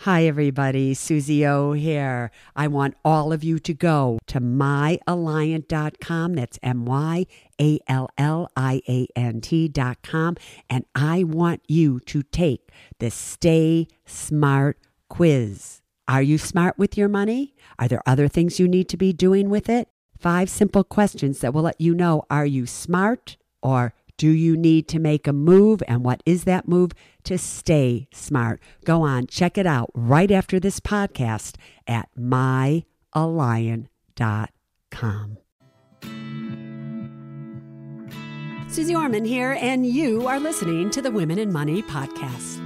Hi, everybody. Susie O here. I want all of you to go to myalliant.com. That's MYALLIANT.com. And I want you to take the Stay Smart quiz. Are you smart with your money? Are there other things you need to be doing with it? 5 simple questions that will let you know, are you smart or do you need to make a move? And what is that move to stay smart? Go on, check it out right after this podcast at myalliant.com. Susie Orman here, and you are listening to the Women in Money podcast.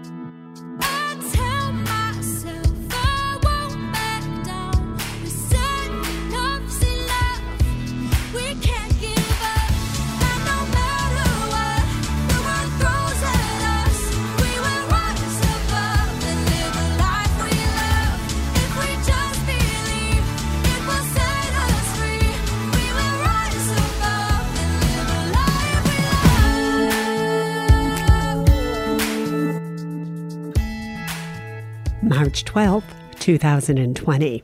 March 12th, 2020.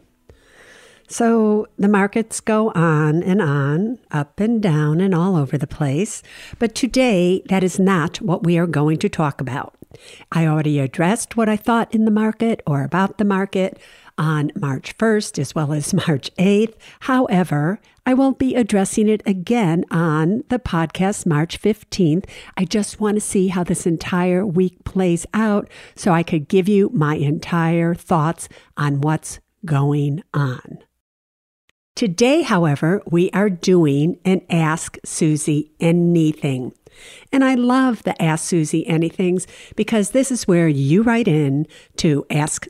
So the markets go on, up and down and all over the place. But today, that is not what we are going to talk about. I already addressed what I thought in the market or about the market on March 1st as well as March 8th. However, I will be addressing it again on the podcast March 15th. I just want to see how this entire week plays out so I could give you my entire thoughts on what's going on. Today, however, we are doing an Ask Susie Anything. And I love the Ask Susie Anythings because this is where you write in to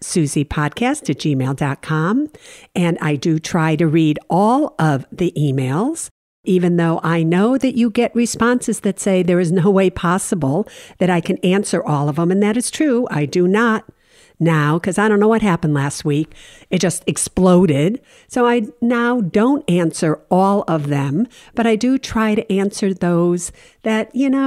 asksusiepodcast@gmail.com. And I do try to read all of the emails, even though I know that you get responses that say there is no way possible that I can answer all of them. And that is true. I do not now, because I don't know what happened last week. It just exploded. So I now don't answer all of them, but I do try to answer those that,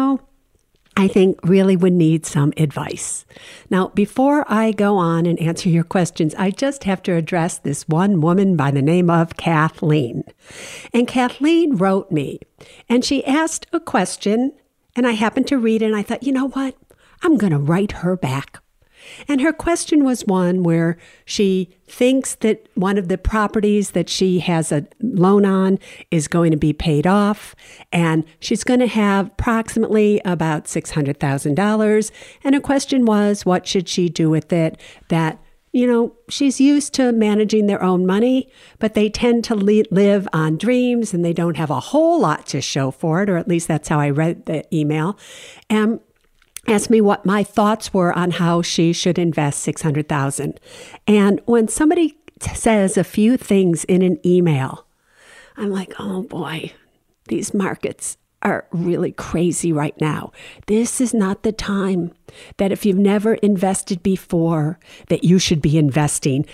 I think really would need some advice. Now, before I go on and answer your questions, I just have to address this one woman by the name of Kathleen. And Kathleen wrote me, and she asked a question, and I happened to read it, and I thought, you know what? I'm going to write her back. And her question was one where she thinks that one of the properties that she has a loan on is going to be paid off, and she's going to have approximately about $600,000. And her question was, what should she do with it? That, she's used to managing their own money, but they tend to live on dreams and they don't have a whole lot to show for it, or at least that's how I read the email. And asked me what my thoughts were on how she should invest $600,000. And when somebody says a few things in an email, I'm like, oh boy, these markets are really crazy right now. This is not the time that if you've never invested before, that you should be investing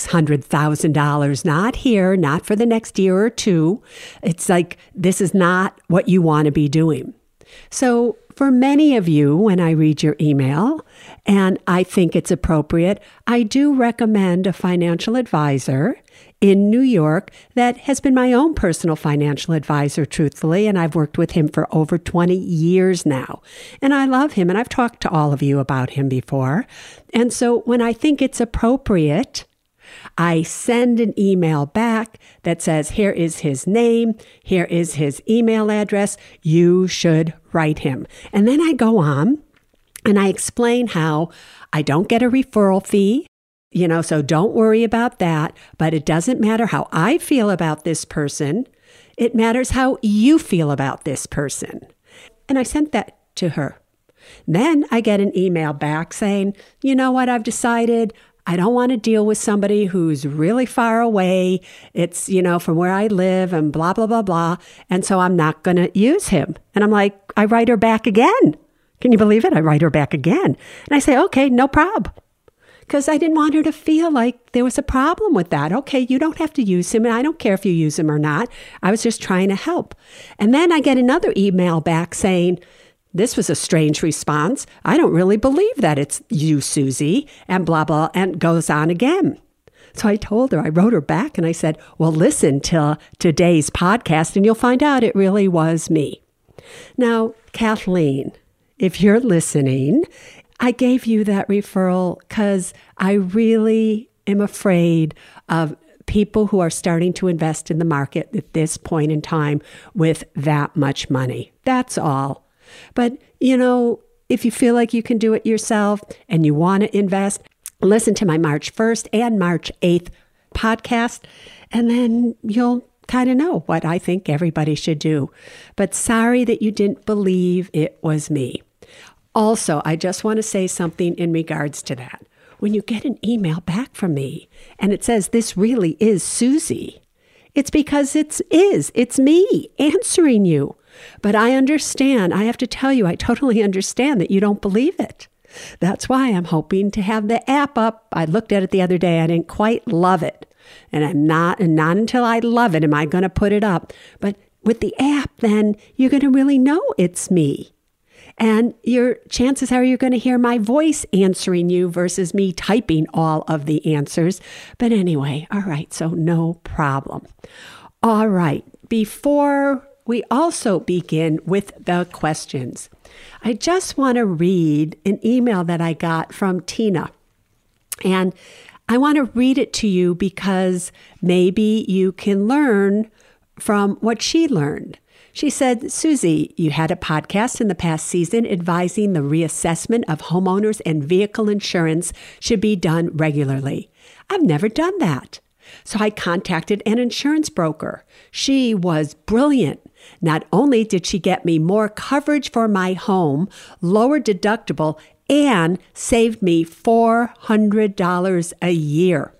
$600,000, not here, not for the next year or two. It's like, this is not what you want to be doing. So for many of you, when I read your email, and I think it's appropriate, I do recommend a financial advisor in New York that has been my own personal financial advisor, truthfully, and I've worked with him for over 20 years now. And I love him, and I've talked to all of you about him before. And so when I think it's appropriate, I send an email back that says, here is his name, here is his email address, you should write him. And then I go on and I explain how I don't get a referral fee, so don't worry about that, but it doesn't matter how I feel about this person. It matters how you feel about this person. And I sent that to her. Then I get an email back saying, you know what, I've decided I don't want to deal with somebody who's really far away. It's, from where I live and blah, blah, blah, blah. And so I'm not going to use him. And I'm like, I write her back again. Can you believe it? I write her back again. And I say, okay, no problem. Because I didn't want her to feel like there was a problem with that. Okay, you don't have to use him, and I don't care if you use him or not. I was just trying to help. And then I get another email back saying, This was a strange response. I don't really believe that it's you, Susie, and blah, blah, and goes on again. So I told her, I wrote her back and I said, well, listen to today's podcast and you'll find out it really was me. Now, Kathleen, if you're listening, I gave you that referral because I really am afraid of people who are starting to invest in the market at this point in time with that much money. That's all. But, if you feel like you can do it yourself and you want to invest, listen to my March 1st and March 8th podcast, and then you'll kind of know what I think everybody should do. But sorry that you didn't believe it was me. Also, I just want to say something in regards to that. When you get an email back from me and it says, this really is Susie, it's because it's me answering you. But I understand, I have to tell you, I totally understand that you don't believe it. That's why I'm hoping to have the app up. I looked at it the other day. I didn't quite love it. And not until I love it am I going to put it up. But with the app, then you're going to really know it's me. And your chances are you're going to hear my voice answering you versus me typing all of the answers. But anyway, all right, so no problem. All right, before we also begin with the questions, I just want to read an email that I got from Tina. And I want to read it to you because maybe you can learn from what she learned. She said, Susie, you had a podcast in the past season advising the reassessment of homeowners and vehicle insurance should be done regularly. I've never done that. So I contacted an insurance broker. She was brilliant. Not only did she get me more coverage for my home, lower deductible, and saved me $400 a year.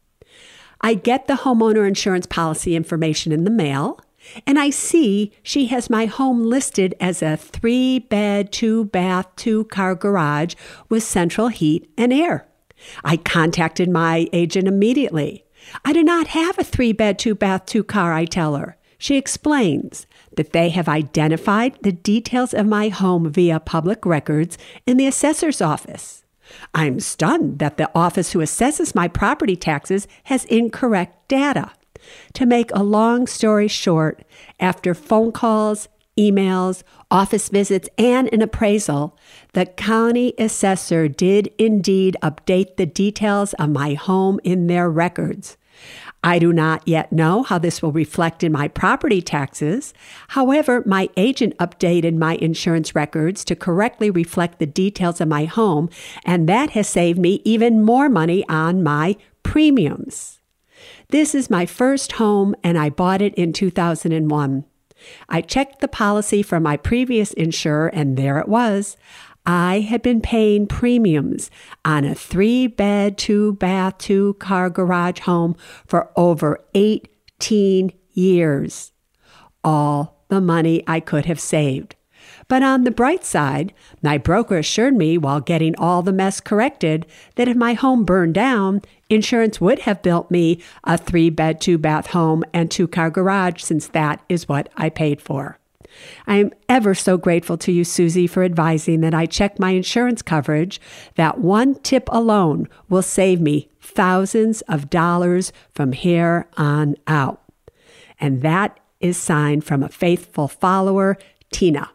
I get the homeowner insurance policy information in the mail, and I see she has my home listed as a 3-bed, 2-bath, 2-car garage with central heat and air. I contacted my agent immediately. I do not have a 3-bed, 2-bath, 2-car, I tell her. She explains that they have identified the details of my home via public records in the assessor's office. I'm stunned that the office who assesses my property taxes has incorrect data. To make a long story short, after phone calls, emails, office visits, and an appraisal, the county assessor did indeed update the details of my home in their records. I do not yet know how this will reflect in my property taxes. However, my agent updated my insurance records to correctly reflect the details of my home, and that has saved me even more money on my premiums. This is my first home, and I bought it in 2001. I checked the policy from my previous insurer, and there it was. I had been paying premiums on a 3-bed, 2-bath, 2-car garage home for over 18 years. All the money I could have saved. But on the bright side, my broker assured me while getting all the mess corrected that if my home burned down, insurance would have built me a 3-bed, 2-bath home and 2-car garage since that is what I paid for. I am ever so grateful to you, Susie, for advising that I check my insurance coverage. That one tip alone will save me thousands of dollars from here on out. And that is signed from a faithful follower, Tina.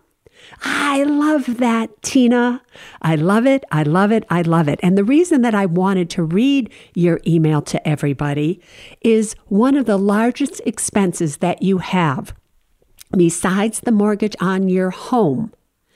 I love that, Tina. I love it. I love it. I love it. And the reason that I wanted to read your email to everybody is one of the largest expenses that you have, besides the mortgage on your home,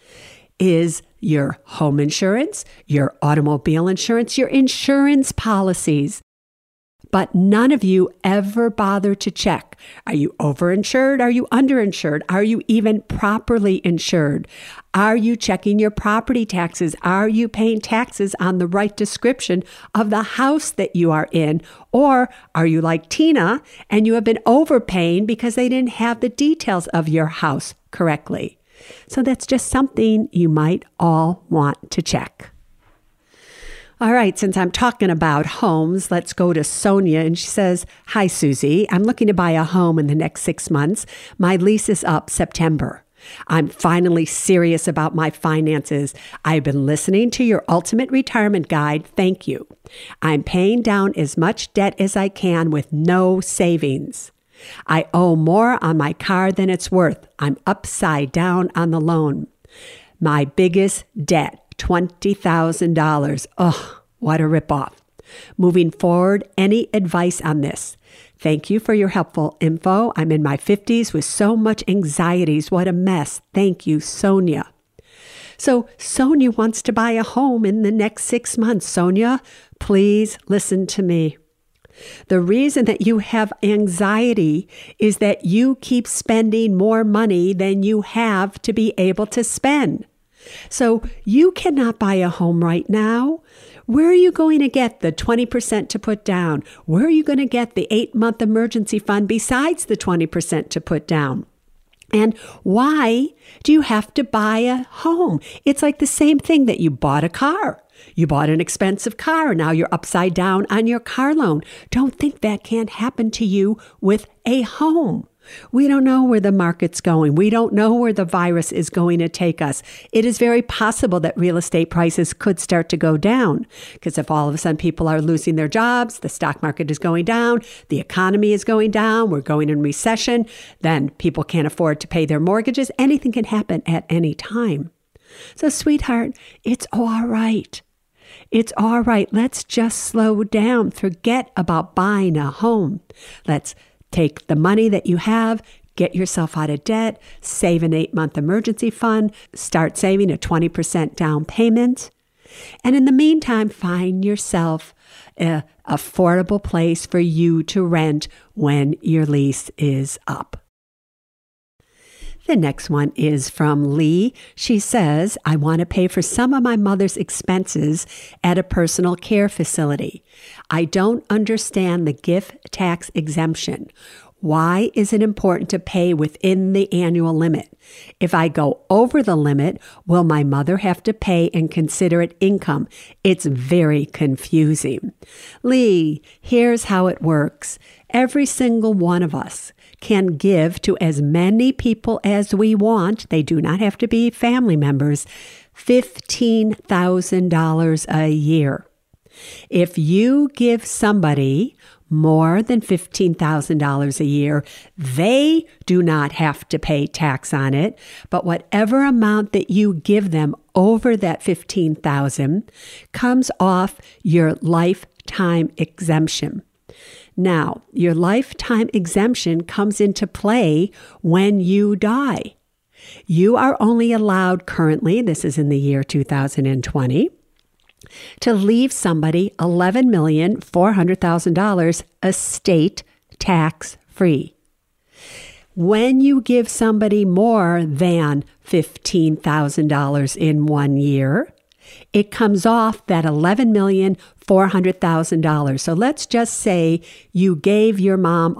is your home insurance, your automobile insurance, your insurance policies. But none of you ever bother to check. Are you overinsured? Are you underinsured? Are you even properly insured? Are you checking your property taxes? Are you paying taxes on the right description of the house that you are in? Or are you like Tina and you have been overpaying because they didn't have the details of your house correctly? So that's just something you might all want to check. All right, since I'm talking about homes, let's go to Sonia. And she says, hi, Susie. I'm looking to buy a home in the next 6 months. My lease is up September. I'm finally serious about my finances. I've been listening to your ultimate retirement guide. Thank you. I'm paying down as much debt as I can with no savings. I owe more on my car than it's worth. I'm upside down on the loan. My biggest debt, $20,000. Ugh, what a ripoff. Moving forward, any advice on this? Thank you for your helpful info. I'm in my 50s with so much anxieties. What a mess. Thank you, Sonia. So Sonia wants to buy a home in the next 6 months. Sonia, please listen to me. The reason that you have anxiety is that you keep spending more money than you have to be able to spend. So you cannot buy a home right now. Where are you going to get the 20% to put down? Where are you going to get the 8-month emergency fund besides the 20% to put down? And why do you have to buy a home? It's like the same thing that you bought a car. You bought an expensive car. Now you're upside down on your car loan. Don't think that can't happen to you with a home. We don't know where the market's going. We don't know where the virus is going to take us. It is very possible that real estate prices could start to go down because if all of a sudden people are losing their jobs, the stock market is going down, the economy is going down, we're going in recession, then people can't afford to pay their mortgages. Anything can happen at any time. So, sweetheart, it's all right. It's all right. Let's just slow down. Forget about buying a home. Let's take the money that you have, get yourself out of debt, save an 8-month emergency fund, start saving a 20% down payment. And in the meantime, find yourself an affordable place for you to rent when your lease is up. The next one is from Lee. She says, I want to pay for some of my mother's expenses at a personal care facility. I don't understand the gift tax exemption. Why is it important to pay within the annual limit? If I go over the limit, will my mother have to pay and consider it income? It's very confusing. Lee, here's how it works. Every single one of us can give to as many people as we want. They do not have to be family members. $15,000 a year. If you give somebody more than $15,000 a year, they do not have to pay tax on it, but whatever amount that you give them over that $15,000 comes off your lifetime exemption. Now, your lifetime exemption comes into play when you die. You are only allowed currently, this is in the year 2020, to leave somebody $11,400,000 estate tax-free. When you give somebody more than $15,000 in 1 year, it comes off that $11,400,000. So let's just say you gave your mom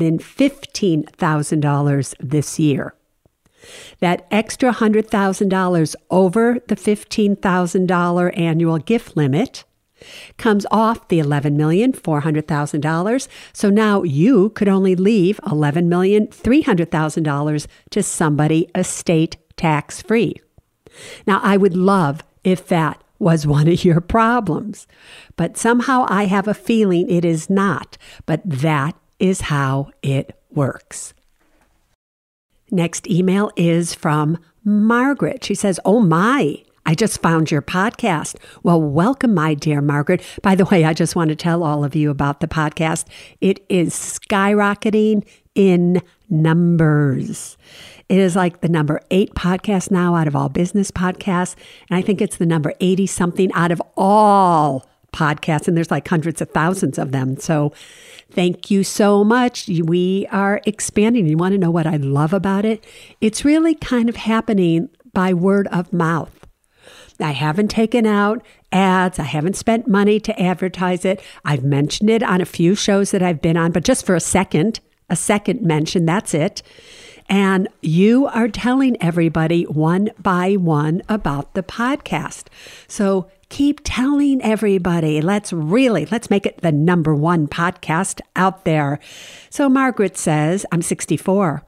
$115,000 this year. That extra $100,000 over the $15,000 annual gift limit comes off the $11,400,000. So now you could only leave $11,300,000 to somebody estate tax-free. Now, I would love if that was one of your problems, but somehow I have a feeling it is not, but that is how it works. Next email is from Margaret. She says, oh my, I just found your podcast. Well, welcome, my dear Margaret. By the way, I just want to tell all of you about the podcast. It is skyrocketing in numbers. It is like the number 8 podcast now out of all business podcasts. And I think it's the number 80 something out of all podcasts. And there's like hundreds of thousands of them. So thank you so much. We are expanding. You want to know what I love about it? It's really kind of happening by word of mouth. I haven't taken out ads. I haven't spent money to advertise it. I've mentioned it on a few shows that I've been on, but just for a second mention, that's it. And you are telling everybody one by one about the podcast. So keep telling everybody. Let's make it the number 1 podcast out there. So Margaret says, I'm 64.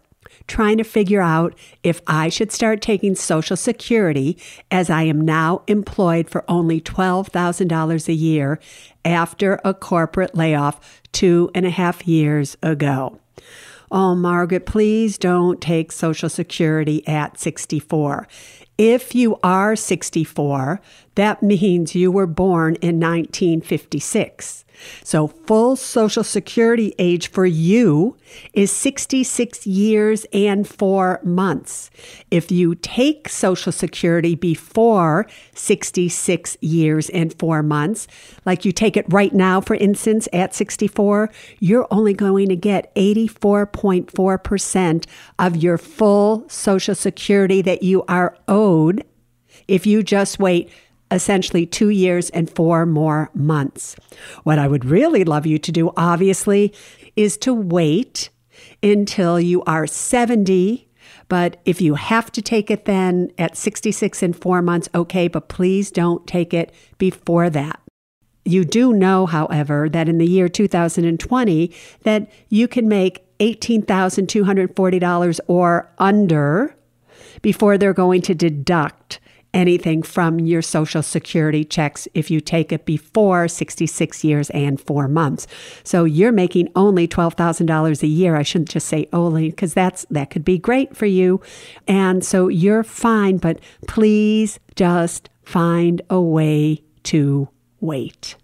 trying to figure out if I should start taking Social Security, as I am now employed for only $12,000 a year after a corporate layoff 2.5 years ago. Oh, Margaret, please don't take Social Security at 64. If you are 64, that means you were born in 1956. So full Social Security age for you is 66 years and 4 months. If you take Social Security before 66 years and 4 months, like you take it right now, for instance, at 64, you're only going to get 84.4% of your full Social Security that you are owed if you just wait essentially 2 years and 4 more months. What I would really love you to do, obviously, is to wait until you are 70. But if you have to take it then at 66 and 4 months, okay, but please don't take it before that. You do know, however, that in the year 2020, that you can make $18,240 or under before they're going to deduct anything from your Social Security checks if you take it before 66 years and 4 months. So you're making only $12,000 a year. I shouldn't just say only, because that could be great for you. And so you're fine, but please just find a way to wait.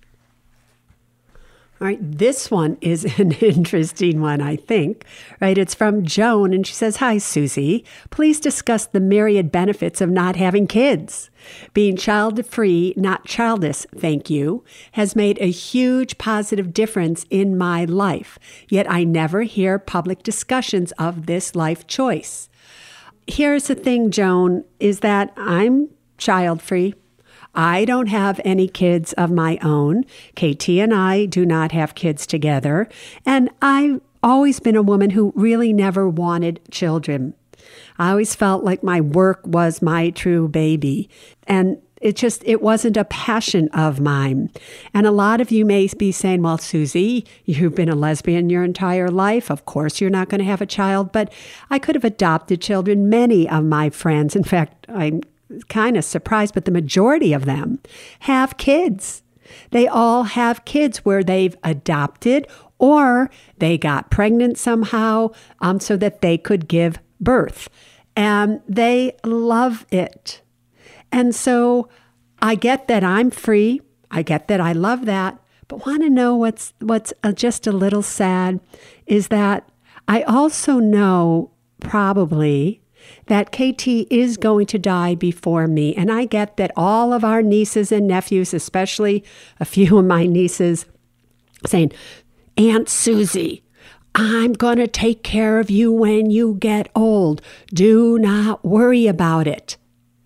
All right, this one is an interesting one, I think, right? It's from Joan, and she says, "Hi, Susie. Please discuss the myriad benefits of not having kids. Being child-free, not childless, thank you, has made a huge positive difference in my life, yet I never hear public discussions of this life choice." Here's the thing, Joan, is that I'm child-free. I don't have any kids of my own. KT and I do not have kids together. And I've always been a woman who really never wanted children. I always felt like my work was my true baby. And it wasn't a passion of mine. And a lot of you may be saying, well, Susie, you've been a lesbian your entire life. Of course, you're not going to have a child. But I could have adopted children. Many of my friends, in fact, I'm kind of surprised, but the majority of them have kids. They all have kids where they've adopted or they got pregnant somehow so that they could give birth. And they love it. And so I get that I'm free. I get that I love that. But want to know what's just a little sad is that I also know probably that KT is going to die before me. And I get that all of our nieces and nephews, especially a few of my nieces, saying, "Aunt Susie, I'm going to take care of you when you get old. Do not worry about it."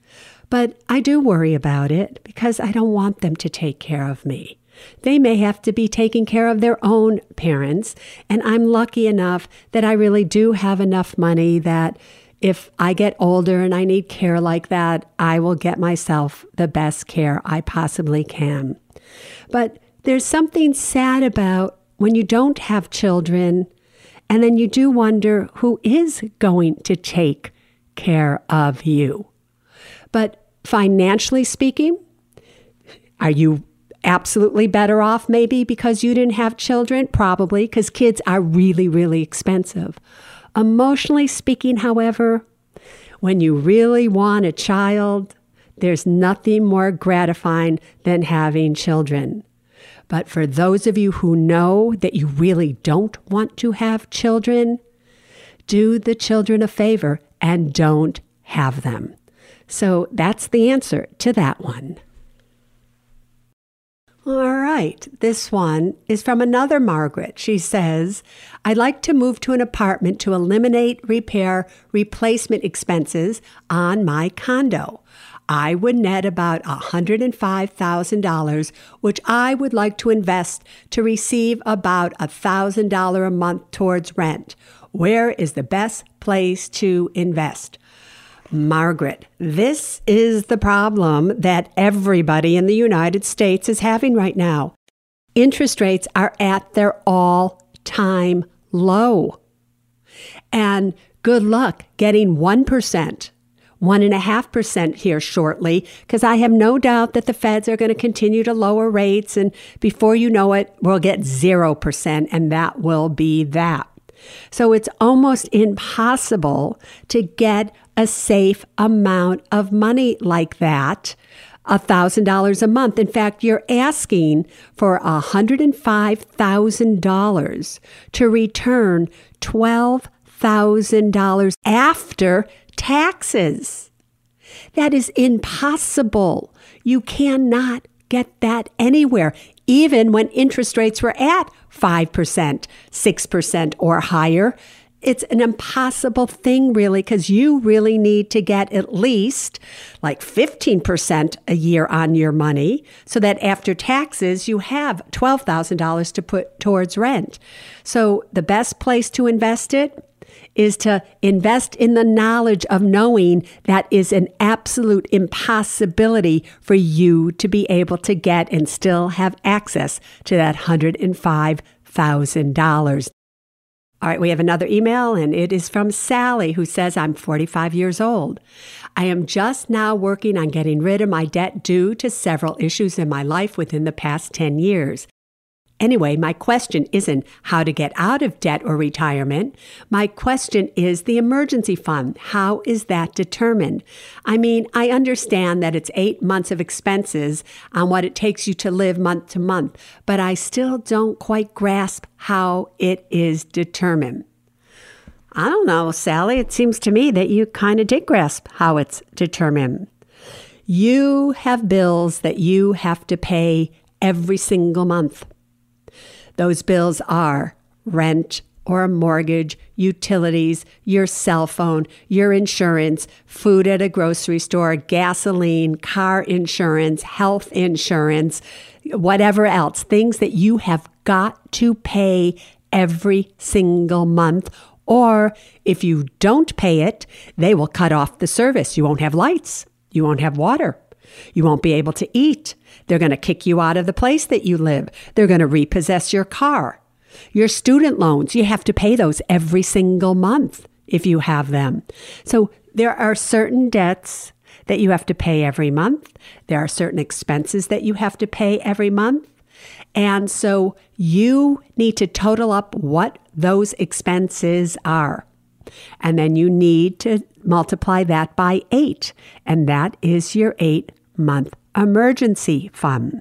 But I do worry about it because I don't want them to take care of me. They may have to be taking care of their own parents. And I'm lucky enough that I really do have enough money that if I get older and I need care like that, I will get myself the best care I possibly can. But there's something sad about when you don't have children, and then you do wonder who is going to take care of you. But financially speaking, are you absolutely better off maybe because you didn't have children? Probably, because kids are really, really expensive. Emotionally speaking, however, when you really want a child, there's nothing more gratifying than having children. But for those of you who know that you really don't want to have children, do the children a favor and don't have them. So that's the answer to that one. All right, this one is from another Margaret. She says, "I'd like to move to an apartment to eliminate repair replacement expenses on my condo. I would net about $105,000, which I would like to invest to receive about $1,000 a month towards rent. Where is the best place to invest?" Margaret, this is the problem that everybody in the United States is having right now. Interest rates are at their all-time low. And Good luck getting 1%. 1.5% here shortly, because I have no doubt that the feds are going to continue to lower rates, and before you know it, we'll get 0%, and that will be that. So it's almost impossible to get a safe amount of money like that, $1,000 a month. In fact, you're asking for $105,000 to return $12,000 after taxes. That is impossible. You cannot get that anywhere, even when interest rates were at 5%, 6% or higher. It's an impossible thing, really, because you really need to get at least like 15% a year on your money so that after taxes, you have $12,000 to put towards rent. So the best place to invest it is to invest in the knowledge of knowing that is an absolute impossibility for you to be able to get and still have access to that $105,000. All right, we have another email, and it is from Sally, who says, I'm 45 years old. I am just now working on getting rid of my debt due to several issues in my life within the past 10 years. Anyway, my question isn't how to get out of debt or retirement. My question is the emergency fund. How is that determined? I mean, I understand that it's 8 months of expenses on what it takes you to live month to month, but I still don't quite grasp how it is determined. I don't know, Sally. It seems to me that you kind of did grasp how it's determined. You have bills that you have to pay every single month. Those bills are rent or a mortgage, utilities, your cell phone, your insurance, food at a grocery store, gasoline, car insurance, health insurance, whatever else, things that you have got to pay every single month. Or if you don't pay it, they will cut off the service. You won't have lights. You won't have water. You won't be able to eat. They're going to kick you out of the place that you live. They're going to repossess your car. Your student loans, you have to pay those every single month if you have them. So there are certain debts that you have to pay every month. There are certain expenses that you have to pay every month. And so you need to total up what those expenses are. And then you need to multiply that by 8. And that is your 8-month emergency fund.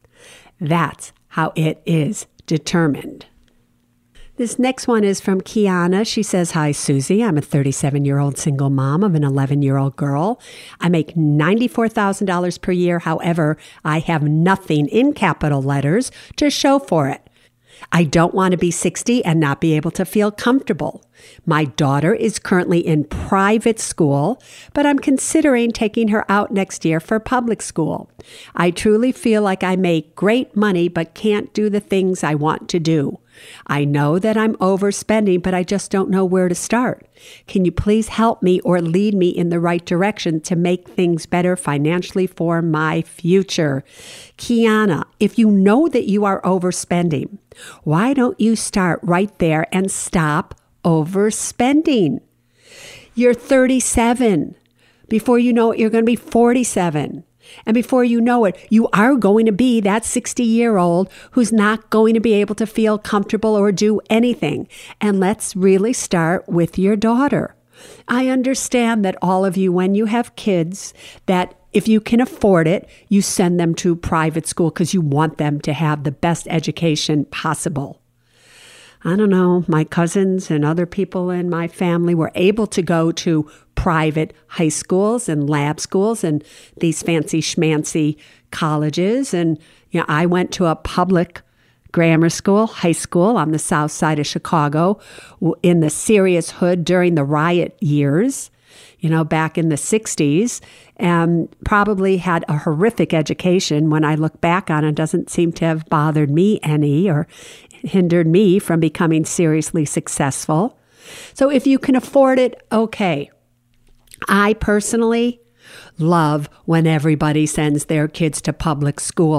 That's how it is determined. This next one is from Kiana. She says, hi, Susie. I'm a 37-year-old single mom of an 11-year-old girl. I make $94,000 per year. However, I have nothing in capital letters to show for it. I don't want to be 60 and not be able to feel comfortable. My daughter is currently in private school, but I'm considering taking her out next year for public school. I truly feel like I make great money, but can't do the things I want to do. I know that I'm overspending, but I just don't know where to start. Can you please help me or lead me in the right direction to make things better financially for my future? Kiana, if you know that you are overspending, why don't you start right there and stop overspending? You're 37. Before you know it, you're going to be 47. And before you know it, you are going to be that 60-year-old who's not going to be able to feel comfortable or do anything. And let's really start with your daughter. I understand that all of you, when you have kids, that if you can afford it, you send them to private school because you want them to have the best education possible. I don't know, my cousins and other people in my family were able to go to private high schools and lab schools and these fancy schmancy colleges. And, I went to a public grammar school, high school on the south side of Chicago in the serious hood during the riot years, back in the 60s, and probably had a horrific education. When I look back on it, it doesn't seem to have bothered me any or hindered me from becoming seriously successful. So if you can afford it, okay. I personally love when everybody sends their kids to public school.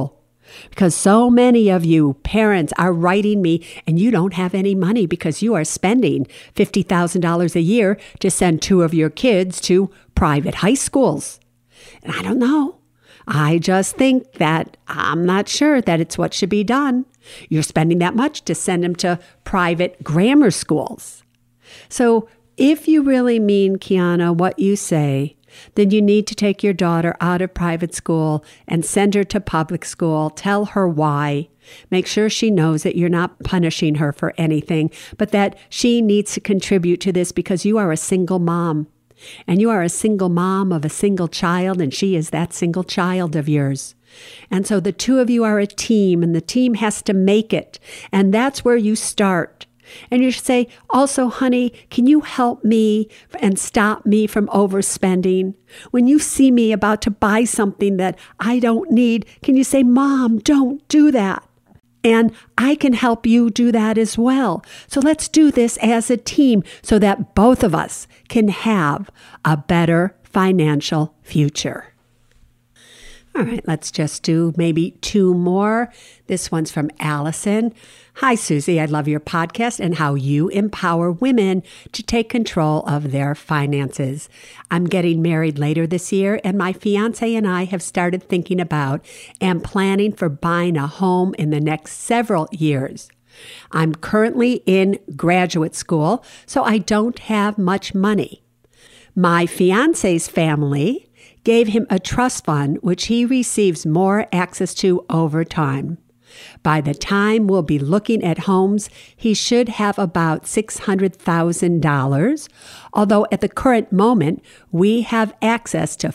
Because so many of you parents are writing me and you don't have any money because you are spending $50,000 a year to send 2 of your kids to private high schools. And I don't know. I just think that I'm not sure that it's what should be done. You're spending that much to send them to private grammar schools. So if you really mean, Kiana, what you say, then you need to take your daughter out of private school and send her to public school. Tell her why. Make sure she knows that you're not punishing her for anything, but that she needs to contribute to this because you are a single mom. And you are a single mom of a single child, and she is that single child of yours. And so the 2 of you are a team, and the team has to make it. And that's where you start. And you should say, also, honey, can you help me and stop me from overspending? When you see me about to buy something that I don't need, can you say, Mom, don't do that? And I can help you do that as well. So let's do this as a team so that both of us can have a better financial future. All right, let's just do maybe 2 more. This one's from Allison. Hi, Susie. I love your podcast and how you empower women to take control of their finances. I'm getting married later this year, and my fiance and I have started thinking about and planning for buying a home in the next several years. I'm currently in graduate school, so I don't have much money. My fiance's family gave him a trust fund, which he receives more access to over time. By the time we'll be looking at homes, he should have about $600,000, although at the current moment, we have access to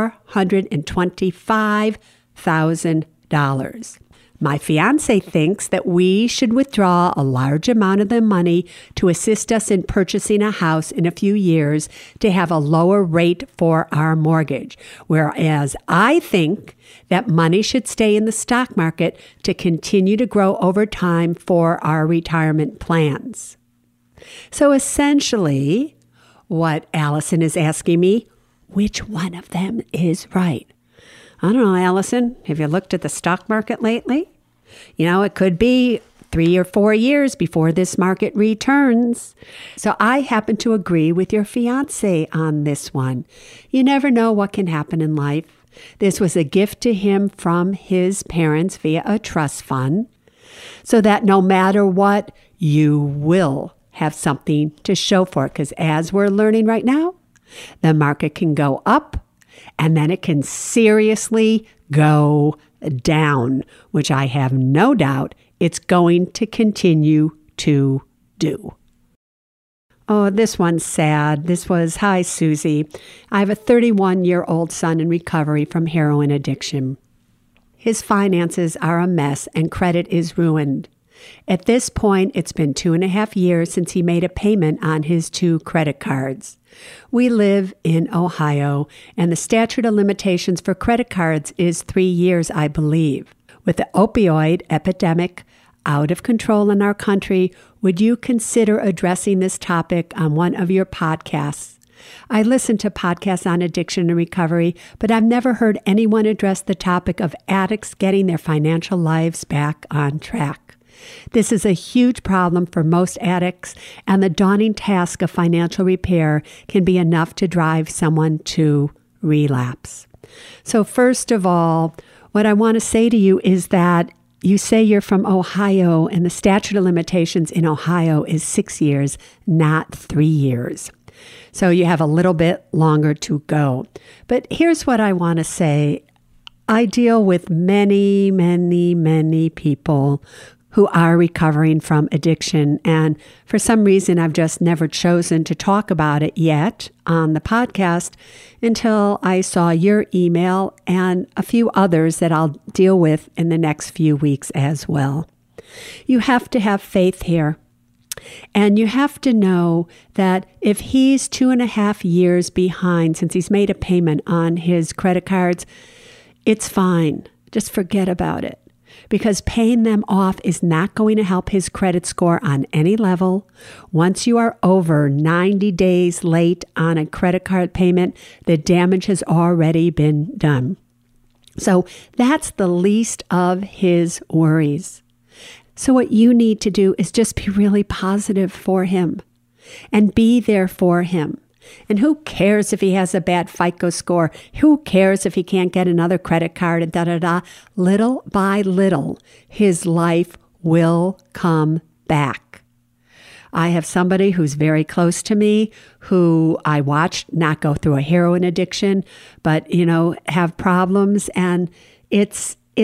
$425,000. My fiance thinks that we should withdraw a large amount of the money to assist us in purchasing a house in a few years to have a lower rate for our mortgage, whereas I think that money should stay in the stock market to continue to grow over time for our retirement plans. So essentially, what Allison is asking me, which one of them is right? I don't know, Allison, have you looked at the stock market lately? You know, it could be 3 or 4 years before this market returns. So I happen to agree with your fiance on this one. You never know what can happen in life. This was a gift to him from his parents via a trust fund, so that no matter what, you will have something to show for it. Because as we're learning right now, the market can go up and then it can seriously go down, which I have no doubt it's going to continue to do. Oh, this one's sad. This was, hi, Susie. I have a 31-year-old son in recovery from heroin addiction. His finances are a mess and credit is ruined. At this point, it's been 2.5 years since he made a payment on his 2 credit cards. We live in Ohio, and the statute of limitations for credit cards is 3 years, I believe. With the opioid epidemic out of control in our country, would you consider addressing this topic on one of your podcasts? I listen to podcasts on addiction and recovery, but I've never heard anyone address the topic of addicts getting their financial lives back on track. This is a huge problem for most addicts, and the daunting task of financial repair can be enough to drive someone to relapse. So first of all, what I want to say to you is that you say you're from Ohio, and the statute of limitations in Ohio is 6 years, not 3 years. So you have a little bit longer to go. But here's what I want to say. I deal with many, many, many people who are recovering from addiction. And for some reason, I've just never chosen to talk about it yet on the podcast until I saw your email and a few others that I'll deal with in the next few weeks as well. You have to have faith here. And you have to know that if he's 2.5 years behind since he's made a payment on his credit cards, it's fine. Just forget about it. Because paying them off is not going to help his credit score on any level. Once you are over 90 days late on a credit card payment, the damage has already been done. So that's the least of his worries. So what you need to do is just be really positive for him and be there for him. And who cares if he has a bad FICO score? Who cares if he can't get another credit card and da-da-da? Little by little, his life will come back. I have somebody who's very close to me who I watched not go through a heroin addiction, but, have problems. And it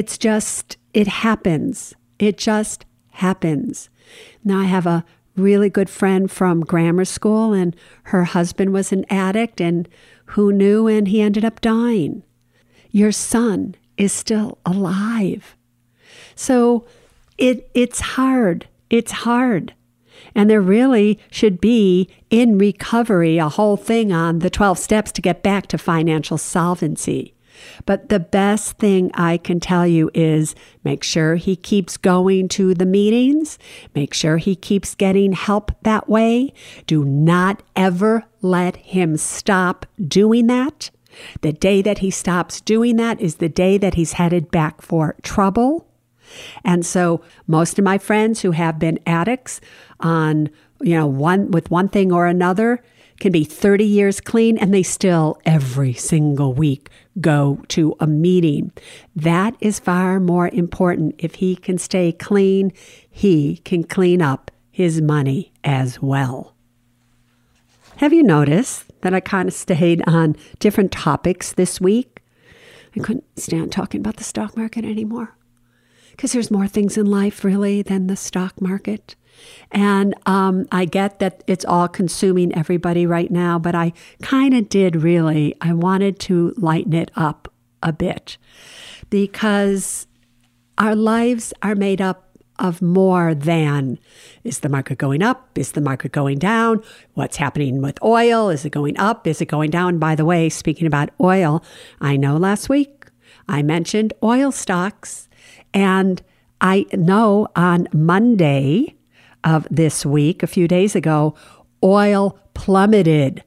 happens. It just happens. Now I have a really good friend from grammar school, and her husband was an addict, and who knew, and he ended up dying. Your son is still alive. So it's hard. It's hard. And there really should be in recovery a whole thing on the 12 steps to get back to financial solvency. But the best thing I can tell you is make sure he keeps going to the meetings. Make sure he keeps getting help that way. Do not ever let him stop doing that. The day that he stops doing that is the day that he's headed back for trouble. And so most of my friends who have been addicts on, one thing or another can be 30 years clean, and they still every single week go to a meeting. That is far more important. If he can stay clean, he can clean up his money as well. Have you noticed that I kind of stayed on different topics this week? I couldn't stand talking about the stock market anymore because there's more things in life really than the stock market. And I get that it's all consuming everybody right now, but I kind of I wanted to lighten it up a bit because our lives are made up of more than, is the market going up? Is the market going down? What's happening with oil? Is it going up? Is it going down? By the way, speaking about oil, I know last week I mentioned oil stocks, and I know on Monday of this week, a few days ago, oil plummeted.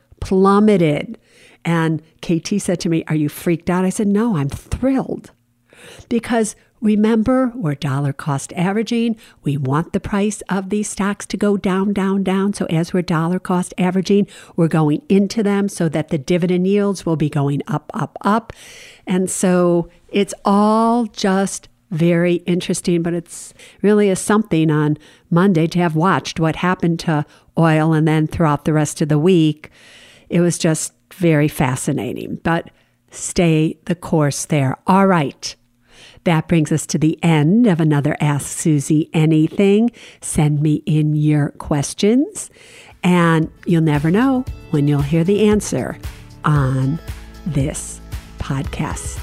And KT said to me, "Are you freaked out?" I said, "No, I'm thrilled." Because remember, we're dollar cost averaging. We want the price of these stocks to go down, down, down. So as we're dollar cost averaging, we're going into them so that the dividend yields will be going up, up, up. And so it's all just very interesting, but it's really a something on Monday to have watched what happened to oil, and then throughout the rest of the week, it was just very fascinating. But stay the course there. All right. That brings us to the end of another Ask Susie Anything. Send me in your questions, and you'll never know when you'll hear the answer on this podcast.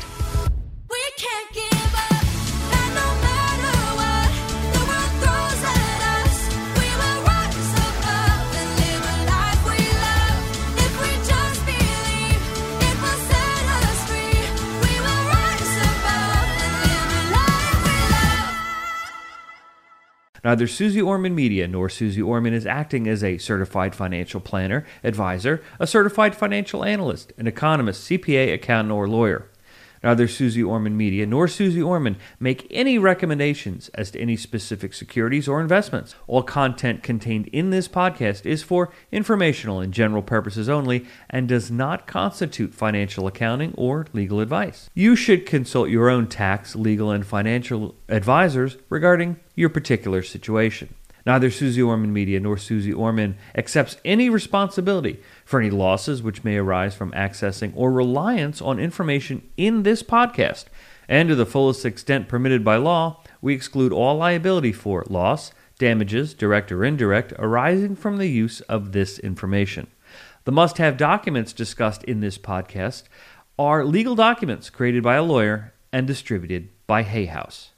Neither Susie Orman Media nor Susie Orman is acting as a certified financial planner, advisor, a certified financial analyst, an economist, CPA, accountant, or lawyer. Neither Susie Orman Media nor Susie Orman make any recommendations as to any specific securities or investments. All content contained in this podcast is for informational and general purposes only and does not constitute financial accounting or legal advice. You should consult your own tax, legal, and financial advisors regarding your particular situation. Neither Susie Orman Media nor Susie Orman accepts any responsibility for any losses which may arise from accessing or reliance on information in this podcast. And to the fullest extent permitted by law, we exclude all liability for loss, damages, direct or indirect, arising from the use of this information. The must-have documents discussed in this podcast are legal documents created by a lawyer and distributed by Hay House.